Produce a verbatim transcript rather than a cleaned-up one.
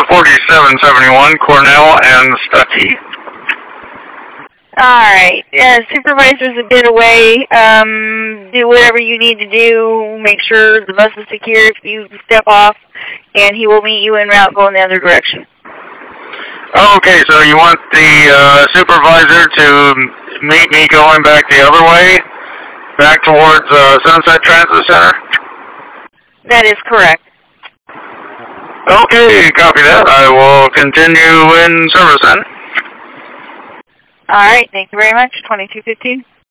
forty-seven seventy-one, Cornell and Stuckey. Alright, uh, supervisor's a bit away. Um, do whatever you need to do. Make sure the bus is secure if you step off, and he will meet you en route going the other direction. Okay, so you want the uh, supervisor to meet me going back the other way, back towards uh, Sunset Transit Center? That is correct. Okay, copy that. I will continue in service then. All right, thank you very much. twenty-two fifteen.